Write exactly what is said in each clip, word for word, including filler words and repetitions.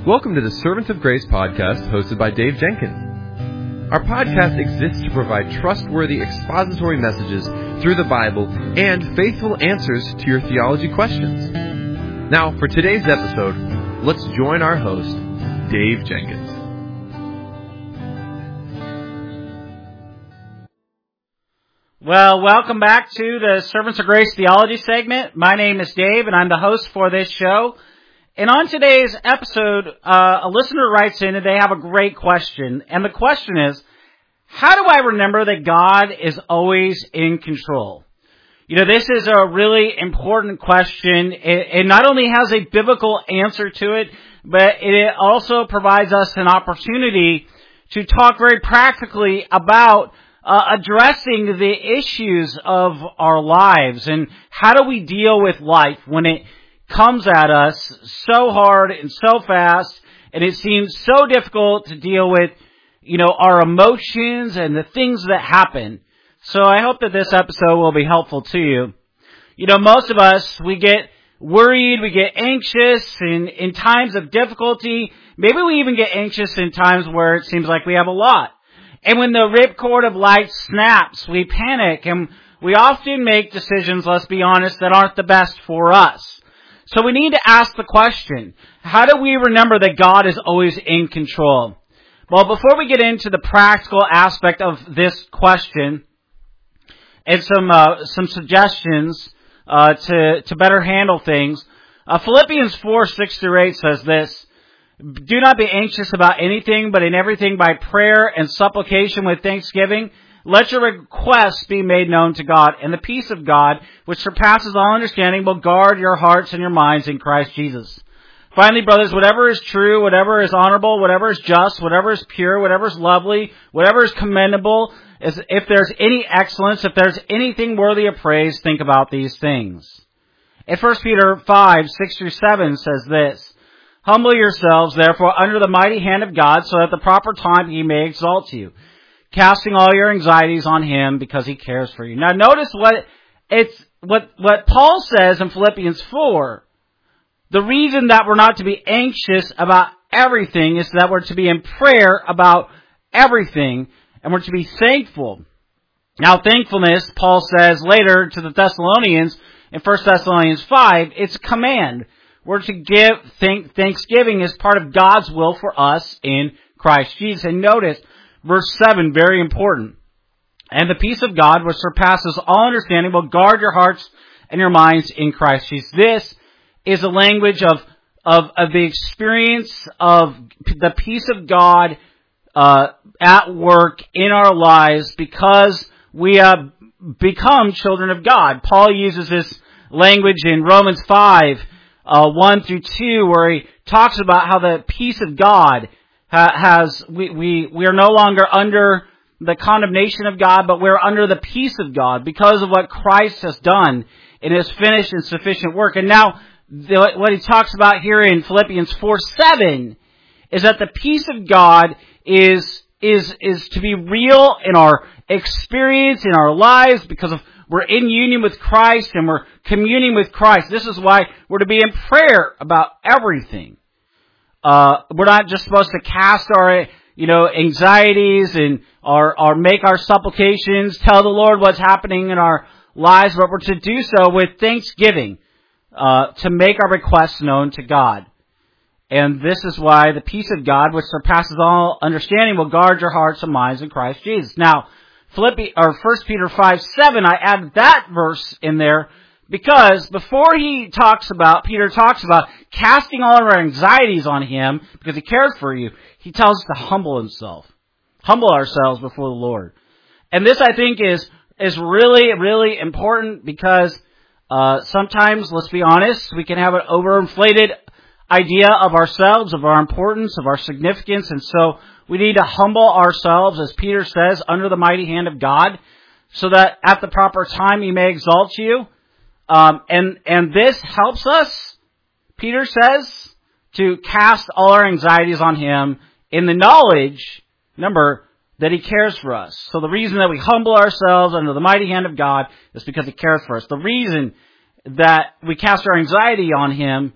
Welcome to the Servants of Grace podcast hosted by Dave Jenkins. Our podcast exists to provide trustworthy expository messages through the Bible and faithful answers to your theology questions. Now, for today's episode, let's join our host, Dave Jenkins. Well, welcome back to the Servants of Grace Theology segment. My name is Dave, and I'm the host for this show. And on today's episode, uh, a listener writes in and they have a great question. And the question is, how do I remember that God is always in control? You know, this is a really important question. It, it not only has a biblical answer to it, but it also provides us an opportunity to talk very practically about uh, addressing the issues of our lives and how do we deal with life when it comes at us so hard and so fast, and it seems so difficult to deal with, you know, our emotions and the things that happen. So I hope that this episode will be helpful to you. You know, most of us, we get worried, we get anxious in, in times of difficulty. Maybe we even get anxious in times where it seems like we have a lot. And when the ripcord of life snaps, we panic, and we often make decisions, let's be honest, that aren't the best for us. So we need to ask the question, how do we remember that God is always in control? Well, before we get into the practical aspect of this question and some uh, some suggestions uh, to, to better handle things, uh, Philippians four, six through eight says this, "Do not be anxious about anything, but in everything by prayer and supplication with thanksgiving, let your requests be made known to God, and the peace of God, which surpasses all understanding, will guard your hearts and your minds in Christ Jesus. Finally, brothers, whatever is true, whatever is honorable, whatever is just, whatever is pure, whatever is lovely, whatever is commendable, is if there's any excellence, if there's anything worthy of praise, think about these things." In First Peter five, six through seven says this, "Humble yourselves, therefore, under the mighty hand of God, so that at the proper time he may exalt you, casting all your anxieties on him because he cares for you." Now notice what it's what what Paul says in Philippians four. The reason that we're not to be anxious about everything is that we're to be in prayer about everything, and we're to be thankful. Now thankfulness, Paul says later to the Thessalonians in First Thessalonians five, it's a command. We're to give thank, thanksgiving as part of God's will for us in Christ Jesus. And notice verse seven, very important. "And the peace of God, which surpasses all understanding, will guard your hearts and your minds in Christ Jesus." This is a language of, of, of the experience of the peace of God uh, at work in our lives because we have become children of God. Paul uses this language in Romans five, uh, one through two, where he talks about how the peace of God has, we, we, we are no longer under the condemnation of God, but we're under the peace of God because of what Christ has done in his finished and sufficient work. And now, the, what he talks about here in Philippians four, seven is that the peace of God is, is, is to be real in our experience, in our lives, because of we're in union with Christ and we're communing with Christ. This is why we're to be in prayer about everything. Uh, we're not just supposed to cast our, you know, anxieties and our, our make our supplications, tell the Lord what's happening in our lives, but we're to do so with thanksgiving, uh, to make our requests known to God. And this is why the peace of God, which surpasses all understanding, will guard your hearts and minds in Christ Jesus. Now, Philippi, or First Peter five, seven, I added that verse in there because before he talks about, Peter talks about casting all of our anxieties on him because he cares for you, he tells us to humble himself. Humble ourselves before the Lord. And this, I think, is is really, really important because uh, sometimes, let's be honest, we can have an overinflated idea of ourselves, of our importance, of our significance, and so we need to humble ourselves, as Peter says, under the mighty hand of God, so that at the proper time he may exalt you. Um, and, and this helps us, Peter says, to cast all our anxieties on him in the knowledge, remember, that he cares for us. So the reason that we humble ourselves under the mighty hand of God is because he cares for us. The reason that we cast our anxiety on him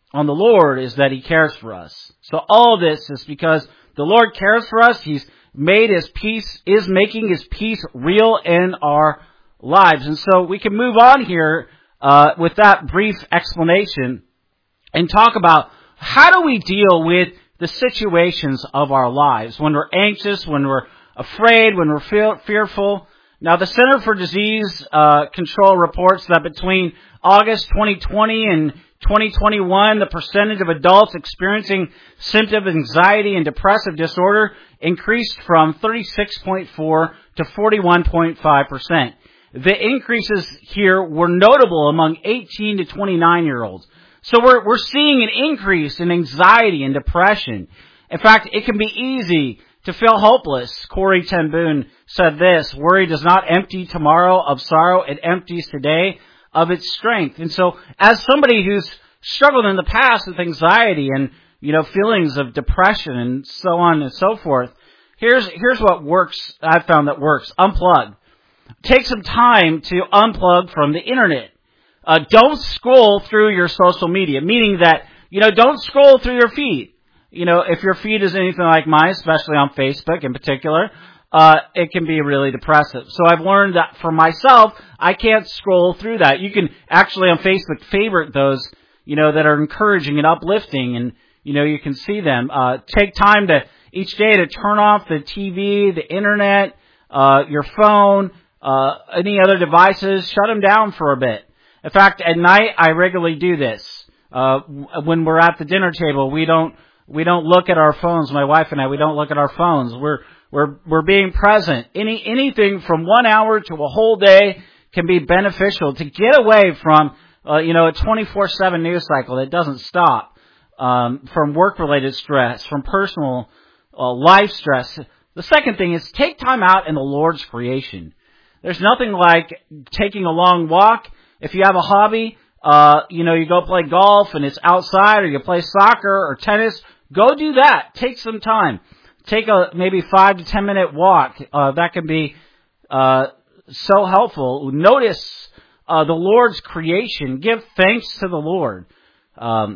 on the Lord is that He cares for us. So all of this is because the Lord cares for us. He's made His peace, is making His peace real in our lives. And so we can move on here uh, with that brief explanation and talk about how do we deal with the situations of our lives when we're anxious, when we're afraid, when we're feel, fearful. Now, the Center for Disease uh, Control reports that between August twenty twenty and twenty twenty-one, the percentage of adults experiencing symptoms of anxiety and depressive disorder increased from thirty-six point four to forty-one point five percent. The increases here were notable among eighteen to twenty-nine year olds. So we're, we're seeing an increase in anxiety and depression. In fact, it can be easy to feel hopeless. Corrie ten Boom said this: worry does not empty tomorrow of sorrow, it empties today of its strength. And so as somebody who's struggled in the past with anxiety and, you know, feelings of depression and so on and so forth, here's, here's what works, I've found that works. Unplug. Take some time to unplug from the internet. Uh, don't scroll through your social media, meaning that, you know, don't scroll through your feed. You know, if your feed is anything like mine, especially on Facebook in particular, uh, it can be really depressive. So I've learned that for myself, I can't scroll through that. You can actually on Facebook favorite those, you know, that are encouraging and uplifting, and, you know, you can see them. Uh, take time to, each day to turn off the T V, the internet, uh, your phone, uh, any other devices, shut them down for a bit. In fact, at night, I regularly do this. Uh, when we're at the dinner table, we don't, we don't look at our phones. My wife and I, we don't look at our phones. We're, we're, we're being present. Any, anything from one hour to a whole day can be beneficial to get away from, uh, you know, a twenty-four seven news cycle that doesn't stop, um, from work-related stress, from personal, uh, life stress. The second thing is take time out in the Lord's creation. There's nothing like taking a long walk. If you have a hobby, uh, you know, you go play golf and it's outside, or you play soccer or tennis, go do that. Take some time. Take a maybe five to ten minute walk. Uh, that can be uh, so helpful. Notice uh, the Lord's creation. Give thanks to the Lord. Um,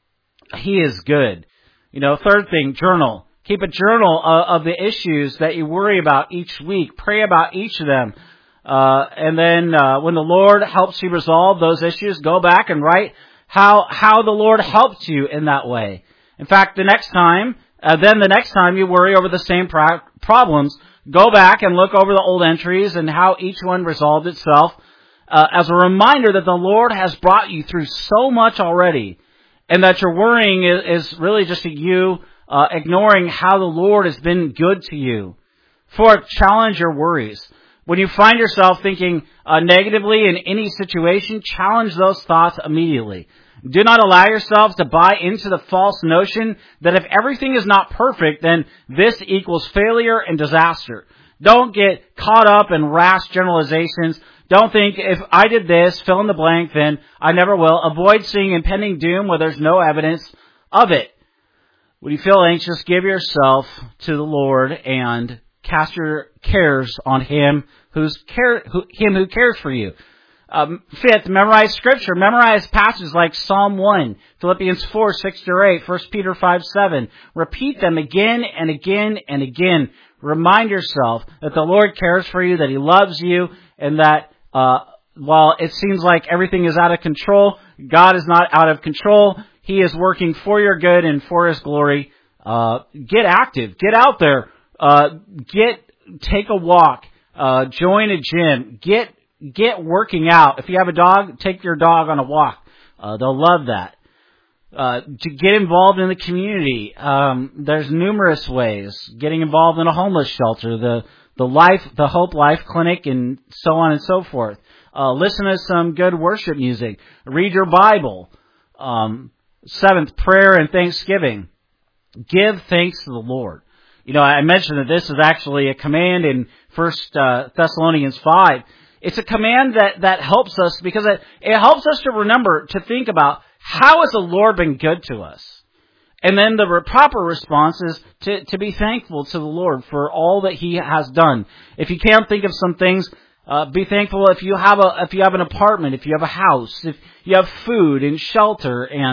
he is good. You know, third thing, journal. Keep a journal uh, of the issues that you worry about each week. Pray about each of them. Uh, and then, uh, when the Lord helps you resolve those issues, go back and write how, how the Lord helped you in that way. In fact, the next time, uh, then the next time you worry over the same pro- problems, go back and look over the old entries and how each one resolved itself, uh, as a reminder that the Lord has brought you through so much already, and that your worrying is, is really just you, uh, ignoring how the Lord has been good to you. Fourth, challenge your worries. When you find yourself thinking uh, negatively in any situation, challenge those thoughts immediately. Do not allow yourself to buy into the false notion that if everything is not perfect, then this equals failure and disaster. Don't get caught up in rash generalizations. Don't think, if I did this, fill in the blank, then I never will. Avoid seeing impending doom where there's no evidence of it. When you feel anxious, give yourself to the Lord and cast your cares on Him who's care, who, Him who cares for you. Um, fifth, memorize Scripture. Memorize passages like Psalm one, Philippians four, six to eight, First Peter five, seven. Repeat them again and again and again. Remind yourself that the Lord cares for you, that He loves you, and that uh, while it seems like everything is out of control, God is not out of control. He is working for your good and for His glory. Uh, get active. Get out there. Uh, get, take a walk, uh, join a gym, get, get working out. If you have a dog, take your dog on a walk. Uh, they'll love that. Uh, to get involved in the community, um, there's numerous ways. Getting involved in a homeless shelter, the, the life, the Hope Life Clinic, and so on and so forth. Uh, listen to some good worship music. Read your Bible. Um, seventh, prayer and thanksgiving. Give thanks to the Lord. You know, I mentioned that this is actually a command in First uh, Thessalonians five. It's a command that, that helps us because it, it helps us to remember, to think about how has the Lord been good to us? And then the proper response is to, to be thankful to the Lord for all that He has done. If you can't think of some things, uh, be thankful if you have a, if you have an apartment, if you have a house, if you have food and shelter and,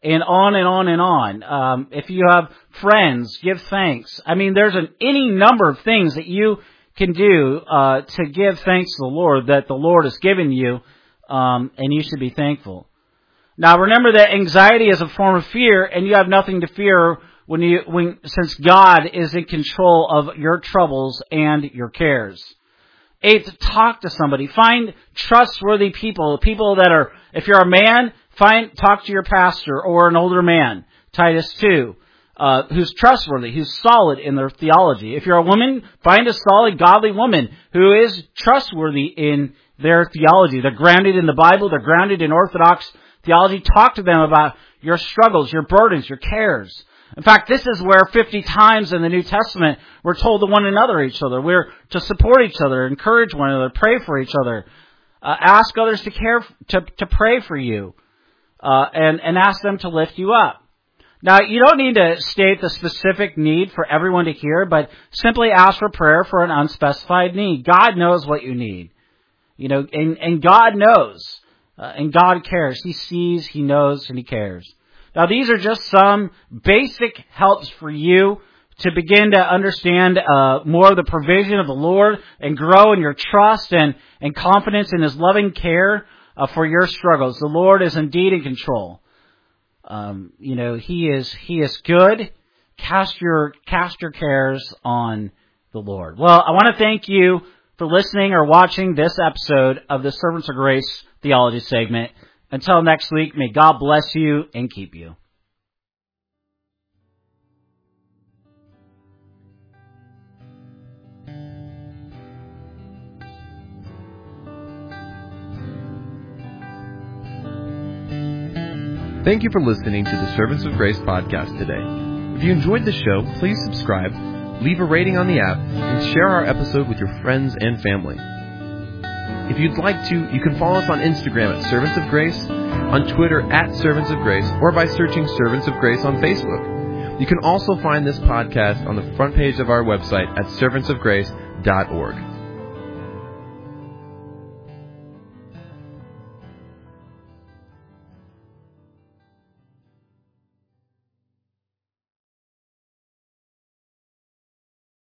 and on and on and on. Um, if you have friends, give thanks. I mean, there's an, any number of things that you can do uh, to give thanks to the Lord that the Lord has given you, um, and you should be thankful. Now, remember that anxiety is a form of fear, and you have nothing to fear when you, when since God is in control of your troubles and your cares. Eighth, talk to somebody. Find trustworthy people, people that are, if you're a man, find talk to your pastor or an older man. Titus two, uh, who's trustworthy, who's solid in their theology. If you're a woman, find a solid, godly woman who is trustworthy in their theology. They're grounded in the Bible. They're grounded in Orthodox theology. Talk to them about your struggles, your burdens, your cares. In fact, this is where fifty times in the New Testament we're told to one another each other. We're to support each other, encourage one another, pray for each other, uh, ask others to care, to, to pray for you, uh, and, and ask them to lift you up. Now, you don't need to state the specific need for everyone to hear, but simply ask for prayer for an unspecified need. God knows what you need. You know, and, and God knows, uh, and God cares. He sees, He knows, and He cares. Now, these are just some basic helps for you to begin to understand uh, more of the provision of the Lord and grow in your trust and, and confidence in His loving care uh, for your struggles. The Lord is indeed in control. Um, you know, He is He is good. Cast your cast your cares on the Lord. Well, I want to thank you for listening or watching this episode of the Servants of Grace Theology segment. Until next week, may God bless you and keep you. Thank you for listening to the Servants of Grace podcast today. If you enjoyed the show, please subscribe, leave a rating on the app, and share our episode with your friends and family. If you'd like to, you can follow us on Instagram at Servants of Grace, on Twitter at Servants of Grace, or by searching Servants of Grace on Facebook. You can also find this podcast on the front page of our website at servants of grace dot org.